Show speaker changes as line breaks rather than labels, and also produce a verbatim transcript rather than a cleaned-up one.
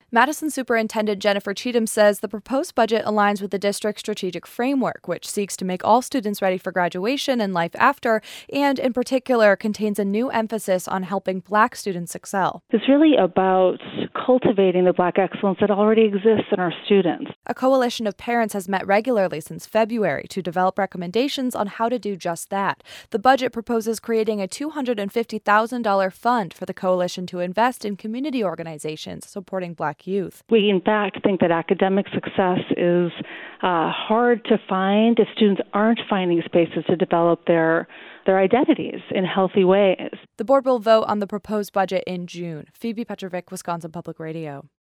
Madison Superintendent Jennifer Cheatham says the proposed budget aligns with the district's strategic framework, which seeks to make all students ready for graduation and life after, and in particular contains a new emphasis on helping Black students excel.
It's really about cultivating the Black excellence that already exists in our students.
A coalition of parents has met regularly since February to develop recommendations on how to do just that. The budget proposes creating a two hundred fifty thousand dollars fund for the coalition to invest in community organizations supporting Black youth.
We, in fact, think that academic success is uh, hard to find if students aren't finding spaces to develop their their identities in healthy ways.
The board will vote on the proposed budget in June. Phoebe Petrovic, Wisconsin Public Radio.